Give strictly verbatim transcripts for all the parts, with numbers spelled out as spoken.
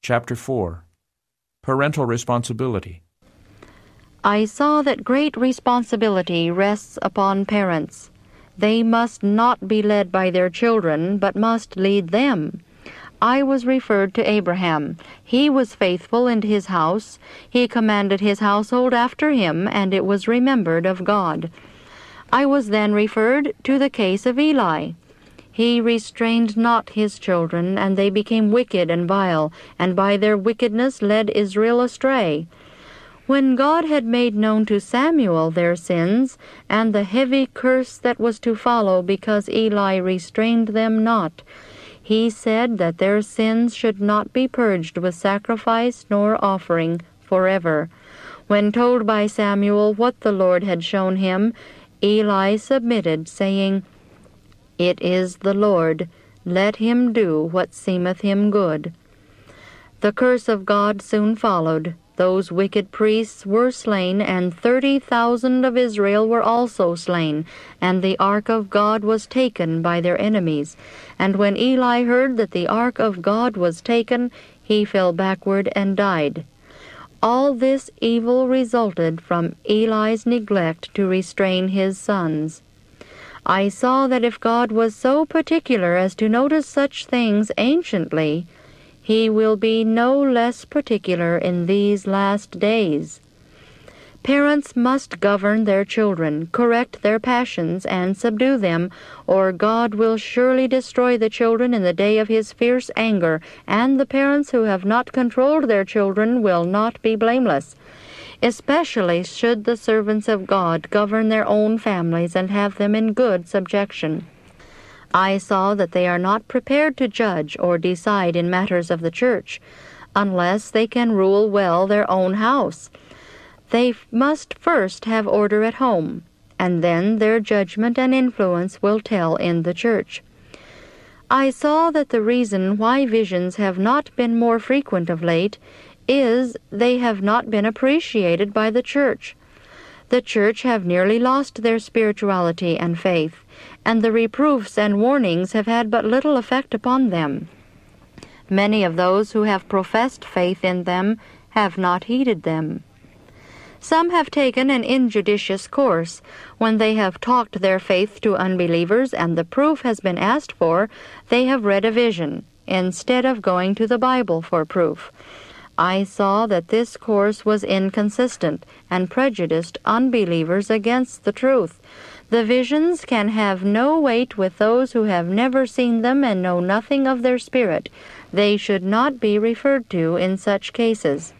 Chapter four. Parental Responsibility. I saw that great responsibility rests upon parents. They must not be led by their children, but must lead them. I was referred to Abraham. He was faithful in his house. He commanded his household after him, and it was remembered of God. I was then referred to the case of Eli. He restrained not his children, and they became wicked and vile, and by their wickedness led Israel astray. When God had made known to Samuel their sins, and the heavy curse that was to follow because Eli restrained them not, he said that their sins should not be purged with sacrifice nor offering forever. When told by Samuel what the Lord had shown him, Eli submitted, saying, "It is the Lord, let him do what seemeth him good." The curse of God soon followed. Those wicked priests were slain, and thirty thousand of Israel were also slain, and the ark of God was taken by their enemies. And when Eli heard that the ark of God was taken, he fell backward and died. All this evil resulted from Eli's neglect to restrain his sons. I saw that if God was so particular as to notice such things anciently, he will be no less particular in these last days. Parents must govern their children, correct their passions, and subdue them, or God will surely destroy the children in the day of his fierce anger, and the parents who have not controlled their children will not be blameless. Especially should the servants of God govern their own families and have them in good subjection. I saw that they are not prepared to judge or decide in matters of the church, unless they can rule well their own house. They must first have order at home, and then their judgment and influence will tell in the church. I saw that the reason why visions have not been more frequent of late is they have not been appreciated by the church. The church have nearly lost their spirituality and faith, and the reproofs and warnings have had but little effect upon them. Many of those who have professed faith in them have not heeded them. Some have taken an injudicious course. When they have talked their faith to unbelievers and the proof has been asked for, they have read a vision, instead of going to the Bible for proof. I saw that this course was inconsistent and prejudiced unbelievers against the truth. The visions can have no weight with those who have never seen them and know nothing of their spirit. They should not be referred to in such cases.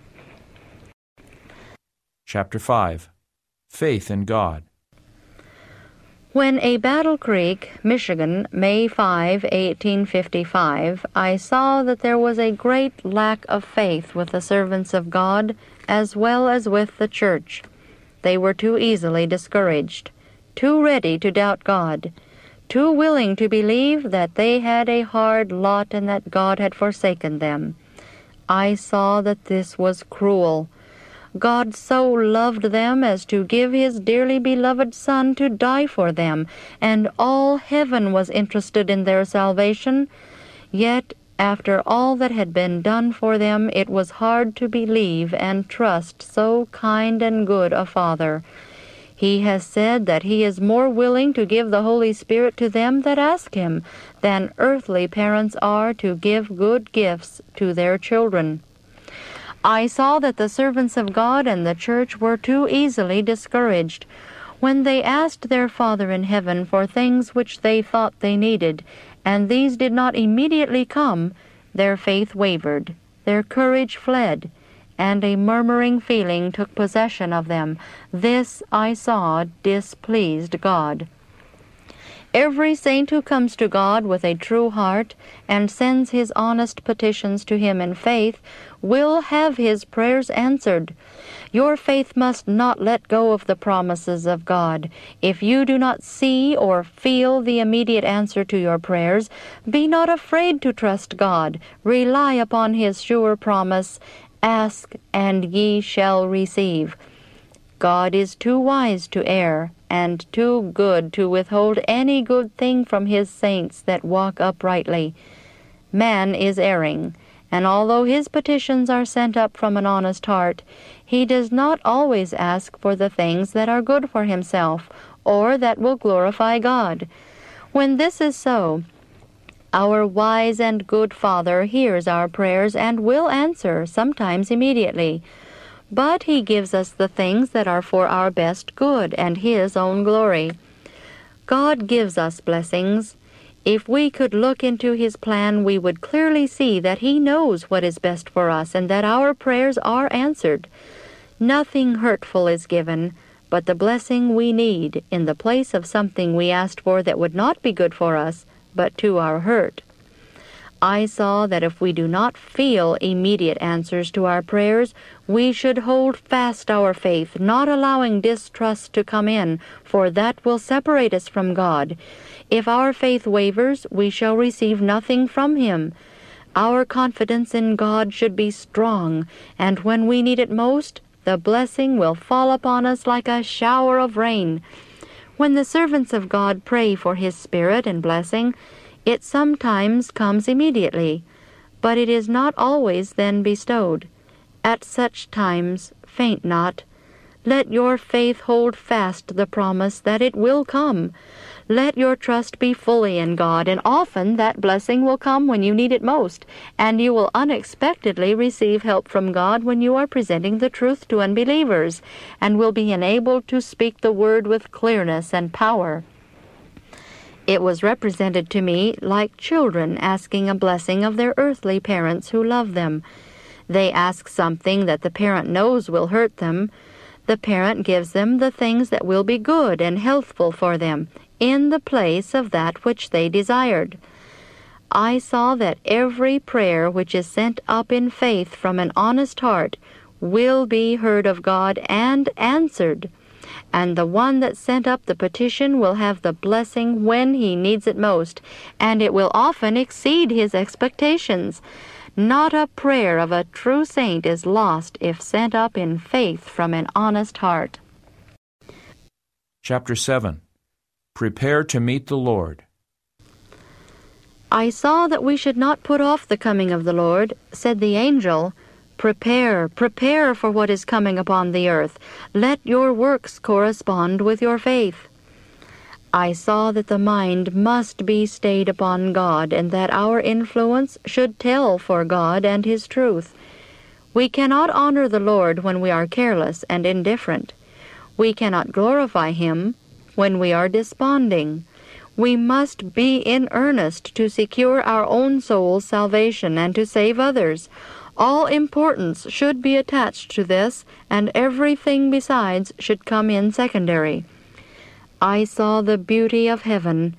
Chapter five. Faith in God. When a Battle Creek, Michigan, May fifth, eighteen fifty-five, I saw that there was a great lack of faith with the servants of God as well as with the church. They were too easily discouraged, too ready to doubt God, too willing to believe that they had a hard lot and that God had forsaken them. I saw that this was cruel. God so loved them as to give his dearly beloved Son to die for them, and all heaven was interested in their salvation. Yet, after all that had been done for them, it was hard to believe and trust so kind and good a Father. He has said that he is more willing to give the Holy Spirit to them that ask him than earthly parents are to give good gifts to their children. I saw that the servants of God and the church were too easily discouraged. When they asked their Father in heaven for things which they thought they needed, and these did not immediately come, their faith wavered, their courage fled, and a murmuring feeling took possession of them. This, I saw, displeased God. Every saint who comes to God with a true heart and sends his honest petitions to him in faith will have his prayers answered. Your faith must not let go of the promises of God. If you do not see or feel the immediate answer to your prayers, be not afraid to trust God. Rely upon his sure promise, "Ask, and ye shall receive." God is too wise to err, and too good to withhold any good thing from his saints that walk uprightly. Man is erring, and although his petitions are sent up from an honest heart, he does not always ask for the things that are good for himself, or that will glorify God. When this is so, our wise and good Father hears our prayers and will answer, sometimes immediately. But he gives us the things that are for our best good and his own glory. God gives us blessings. If we could look into his plan, we would clearly see that he knows what is best for us and that our prayers are answered. Nothing hurtful is given, but the blessing we need in the place of something we asked for that would not be good for us, but to our hurt. I saw that if we do not feel immediate answers to our prayers, we should hold fast our faith, not allowing distrust to come in, for that will separate us from God. If our faith wavers, we shall receive nothing from him. Our confidence in God should be strong, and when we need it most, the blessing will fall upon us like a shower of rain. When the servants of God pray for his Spirit and blessing, it sometimes comes immediately, but it is not always then bestowed. At such times, faint not. Let your faith hold fast the promise that it will come. Let your trust be fully in God, and often that blessing will come when you need it most, and you will unexpectedly receive help from God when you are presenting the truth to unbelievers, and will be enabled to speak the word with clearness and power. It was represented to me like children asking a blessing of their earthly parents who love them. They ask something that the parent knows will hurt them. The parent gives them the things that will be good and healthful for them, in the place of that which they desired. I saw that every prayer which is sent up in faith from an honest heart will be heard of God and answered, and the one that sent up the petition will have the blessing when he needs it most, and it will often exceed his expectations. Not a prayer of a true saint is lost if sent up in faith from an honest heart. Chapter seven. Prepare to meet the Lord. I saw that we should not put off the coming of the Lord. Said the angel, Prepare, prepare for what is coming upon the earth. Let your works correspond with your faith. I saw that the mind must be stayed upon God, and that our influence should tell for God and his truth. We cannot honor the Lord when we are careless and indifferent. We cannot glorify him when we are desponding. We must be in earnest to secure our own soul's salvation and to save others. All importance should be attached to this, and everything besides should come in secondary. I saw the beauty of heaven.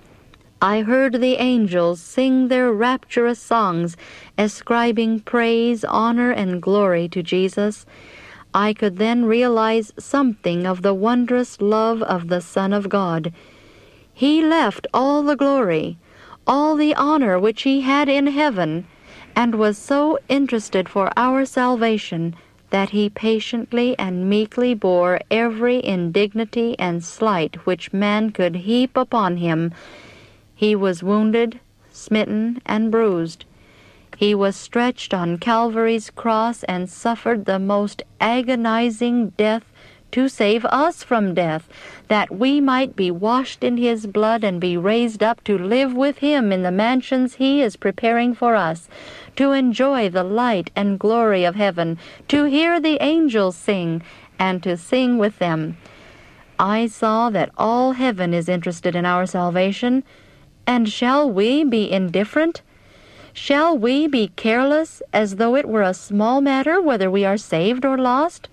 I heard the angels sing their rapturous songs, ascribing praise, honor, and glory to Jesus. I could then realize something of the wondrous love of the Son of God. He left all the glory, all the honor which he had in heaven, and was so interested for our salvation that he patiently and meekly bore every indignity and slight which man could heap upon him. He was wounded, smitten, and bruised. He was stretched on Calvary's cross and suffered the most agonizing death to save us from death, that we might be washed in his blood and be raised up to live with him in the mansions he is preparing for us, to enjoy the light and glory of heaven, to hear the angels sing, and to sing with them. I saw that all heaven is interested in our salvation, and shall we be indifferent? Shall we be careless, as though it were a small matter whether we are saved or lost?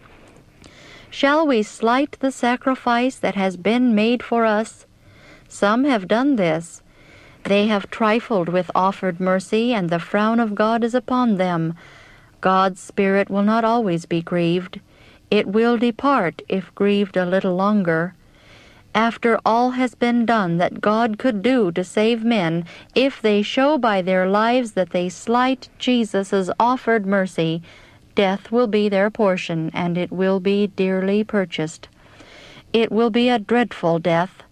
Shall we slight the sacrifice that has been made for us? Some have done this. They have trifled with offered mercy, and the frown of God is upon them. God's Spirit will not always be grieved. It will depart if grieved a little longer. After all has been done that God could do to save men, if they show by their lives that they slight Jesus' offered mercy, death will be their portion, and it will be dearly purchased. It will be a dreadful death,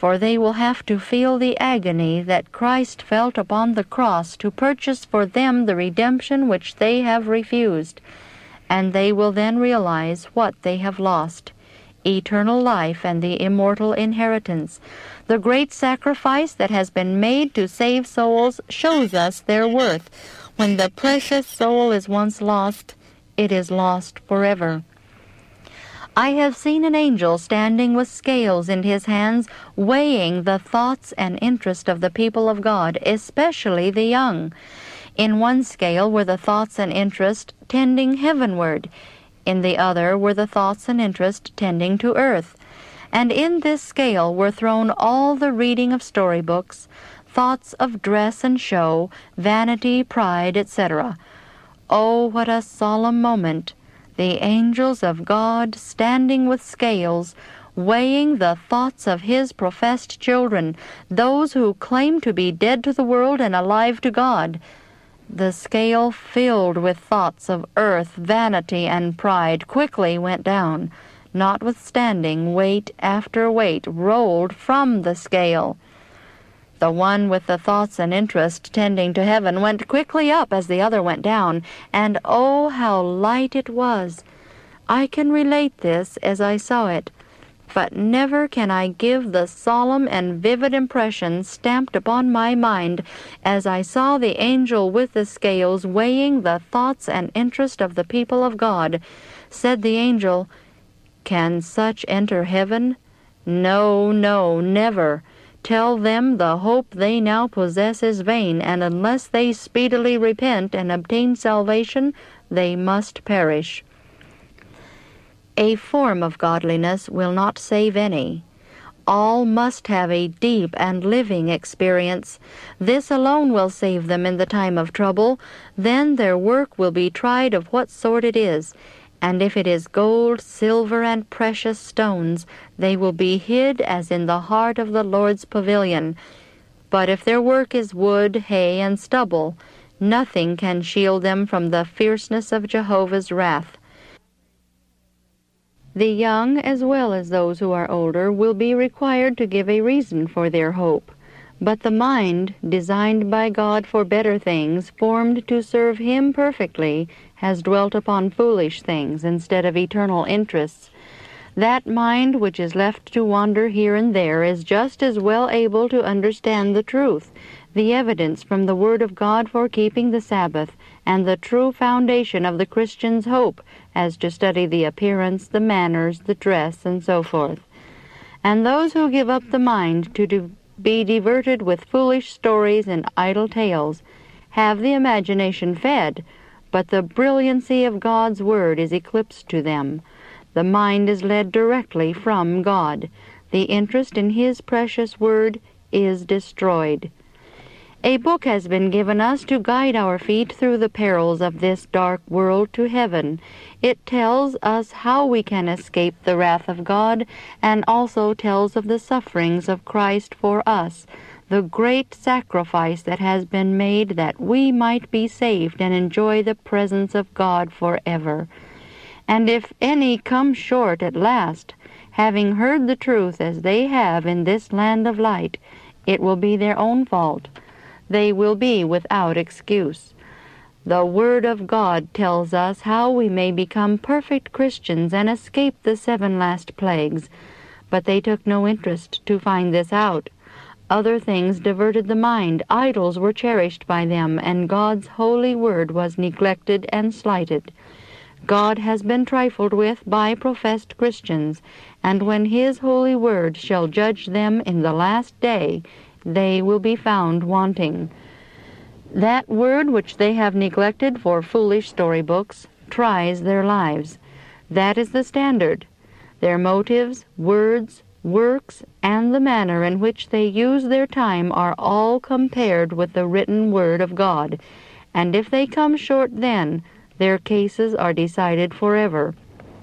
for they will have to feel the agony that Christ felt upon the cross to purchase for them the redemption which they have refused, and they will then realize what they have lost: eternal life and the immortal inheritance. The great sacrifice that has been made to save souls shows us their worth. When the precious soul is once lost, it is lost forever. I have seen an angel standing with scales in his hands, weighing the thoughts and interest of the people of God, especially the young. In one scale were the thoughts and interest tending heavenward. In the other were the thoughts and interest tending to earth. And in this scale were thrown all the reading of storybooks, thoughts of dress and show, vanity, pride, et cetera. Oh, what a solemn moment! The angels of God standing with scales, weighing the thoughts of His professed children, those who claim to be dead to the world and alive to God. The scale filled with thoughts of earth, vanity, and pride quickly went down. Notwithstanding, weight after weight rolled from the scale. The one with the thoughts and interest tending to heaven went quickly up as the other went down, and oh, how light it was! I can relate this as I saw it, but never can I give the solemn and vivid impression stamped upon my mind as I saw the angel with the scales weighing the thoughts and interest of the people of God. Said the angel, "Can such enter heaven? No, no, never. Tell them the hope they now possess is vain, and unless they speedily repent and obtain salvation, they must perish." A form of godliness will not save any. All must have a deep and living experience. This alone will save them in the time of trouble. Then their work will be tried of what sort it is, and if it is gold, silver, and precious stones, they will be hid as in the heart of the Lord's pavilion. But if their work is wood, hay, and stubble, nothing can shield them from the fierceness of Jehovah's wrath. The young, as well as those who are older, will be required to give a reason for their hope. But the mind, designed by God for better things, formed to serve Him perfectly, has dwelt upon foolish things instead of eternal interests. That mind which is left to wander here and there is just as well able to understand the truth, the evidence from the Word of God for keeping the Sabbath, and the true foundation of the Christian's hope, as to study the appearance, the manners, the dress, and so forth. And those who give up the mind to do be diverted with foolish stories and idle tales have the imagination fed, but the brilliancy of God's Word is eclipsed to them. The mind is led directly from God. The interest in His precious Word is destroyed. A book has been given us to guide our feet through the perils of this dark world to heaven. It tells us how we can escape the wrath of God, and also tells of the sufferings of Christ for us, the great sacrifice that has been made that we might be saved and enjoy the presence of God forever. And if any come short at last, having heard the truth as they have in this land of light, it will be their own fault. They will be without excuse. The Word of God tells us how we may become perfect Christians and escape the seven last plagues, but they took no interest to find this out. Other things diverted the mind, idols were cherished by them, and God's holy Word was neglected and slighted. God has been trifled with by professed Christians, and when His holy Word shall judge them in the last day, they will be found wanting. That Word which they have neglected for foolish storybooks tries their lives. That is the standard. Their motives, words, works, and the manner in which they use their time are all compared with the written Word of God, and if they come short then, their cases are decided forever.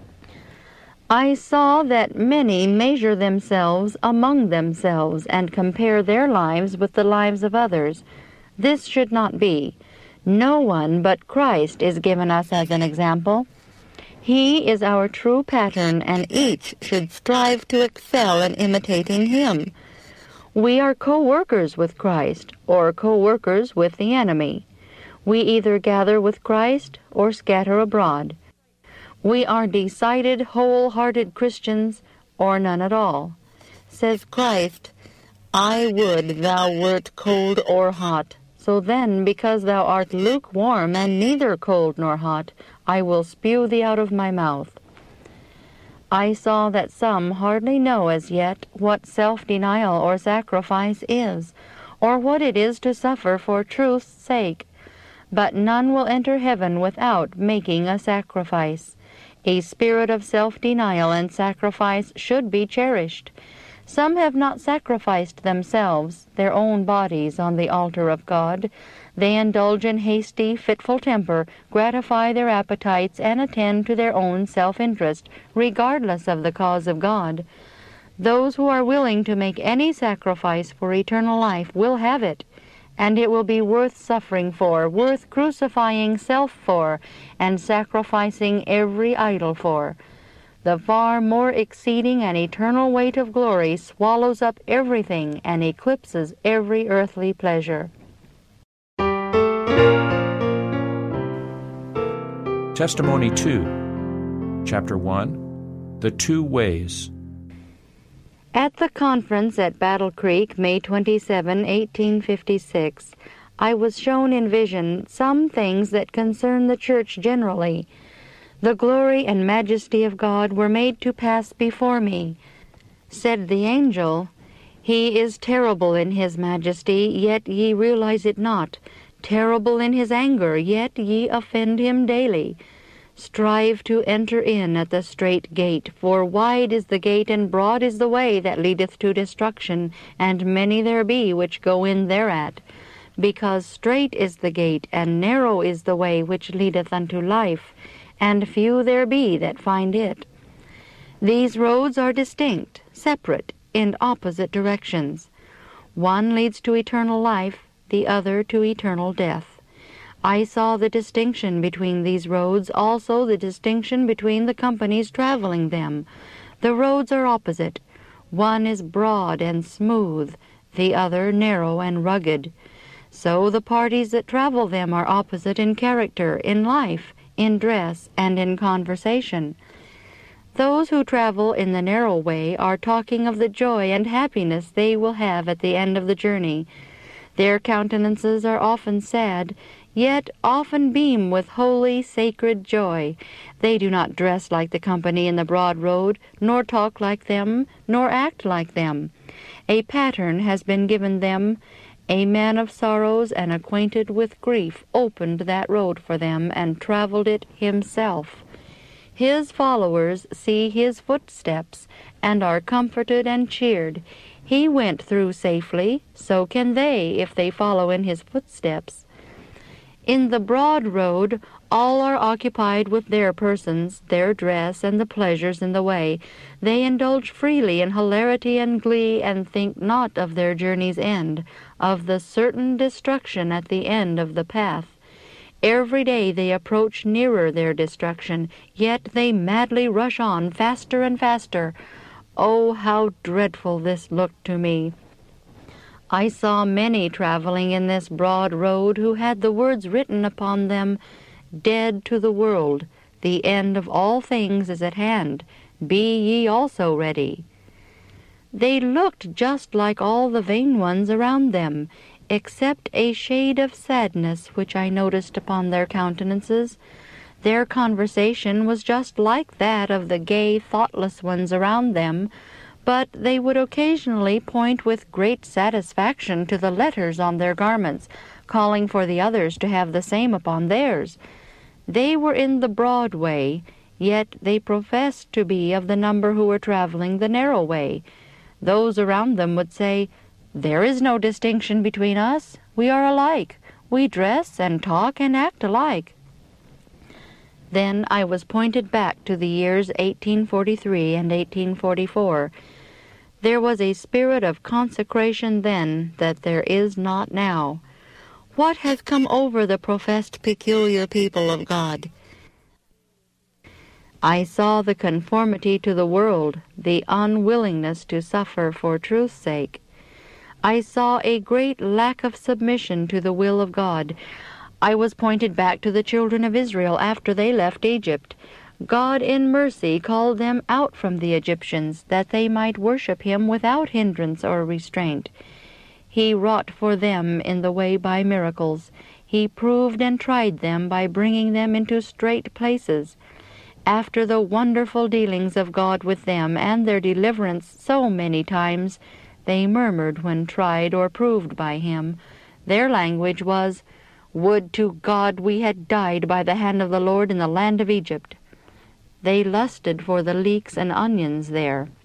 I saw that many measure themselves among themselves and compare their lives with the lives of others. This should not be. No one but Christ is given us as an example. He is our true pattern, and each should strive to excel in imitating Him. We are co-workers with Christ, or co-workers with the enemy. We either gather with Christ or scatter abroad. We are decided, whole-hearted Christians, or none at all. Says Christ, I would thou wert cold or hot. So then, because thou art lukewarm and neither cold nor hot, I will spew thee out of my mouth. I saw that some hardly know as yet what self-denial or sacrifice is, or what it is to suffer for truth's sake. But none will enter heaven without making a sacrifice. A spirit of self-denial and sacrifice should be cherished. Some have not sacrificed themselves, their own bodies, on the altar of God. They indulge in hasty, fitful temper, gratify their appetites, and attend to their own self-interest, regardless of the cause of God. Those who are willing to make any sacrifice for eternal life will have it, and it will be worth suffering for, worth crucifying self for, and sacrificing every idol for. The far more exceeding and eternal weight of glory swallows up everything and eclipses every earthly pleasure. Testimony two, Chapter one, The Two Ways. At the conference at Battle Creek, May twenty-seventh, eighteen fifty-six, I was shown in vision some things that concern the church generally. The glory and majesty of God were made to pass before me. Said the angel, He is terrible in his majesty, yet ye realize it not. Terrible in his anger, yet ye offend him daily. Strive to enter in at the strait gate, for wide is the gate and broad is the way that leadeth to destruction, and many there be which go in thereat. Because strait is the gate, and narrow is the way which leadeth unto life, and few there be that find it. These roads are distinct, separate, in opposite directions. One leads to eternal life, the other to eternal death. I saw the distinction between these roads, also the distinction between the companies traveling them. The roads are opposite. One is broad and smooth, the other narrow and rugged. So the parties that travel them are opposite in character, in life, in dress, and in conversation. Those who travel in the narrow way are talking of the joy and happiness they will have at the end of the journey. Their countenances are often sad, yet often beam with holy, sacred joy. They do not dress like the company in the broad road, nor talk like them, nor act like them. A pattern has been given them. A man of sorrows and acquainted with grief opened that road for them and traveled it himself. His followers see his footsteps and are comforted and cheered. He went through safely, so can they if they follow in his footsteps. In the broad road, all are occupied with their persons, their dress, and the pleasures in the way. They indulge freely in hilarity and glee, and think not of their journey's end, of the certain destruction at the end of the path. Every day they approach nearer their destruction, yet they madly rush on faster and faster. Oh, how dreadful this looked to me! I saw many traveling in this broad road who had the words written upon them, Dead to the world, the end of all things is at hand. Be ye also ready. They looked just like all the vain ones around them, except a shade of sadness which I noticed upon their countenances. Their conversation was just like that of the gay, thoughtless ones around them, but they would occasionally point with great satisfaction to the letters on their garments, calling for the others to have the same upon theirs. They were in the broad way, yet they professed to be of the number who were traveling the narrow way. Those around them would say, There is no distinction between us. We are alike. We dress and talk and act alike. Then I was pointed back to the years eighteen forty-three and eighteen forty-four. There was a spirit of consecration then that there is not now. What has come over the professed peculiar people of God? I saw the conformity to the world, the unwillingness to suffer for truth's sake. I saw a great lack of submission to the will of God. I was pointed back to the children of Israel after they left Egypt. God in mercy called them out from the Egyptians, that they might worship him without hindrance or restraint. He wrought for them in the way by miracles. He proved and tried them by bringing them into straight places. After the wonderful dealings of God with them and their deliverance so many times, they murmured when tried or proved by him. Their language was, "Would to God we had died by the hand of the Lord in the land of Egypt." They lusted for the leeks and onions there.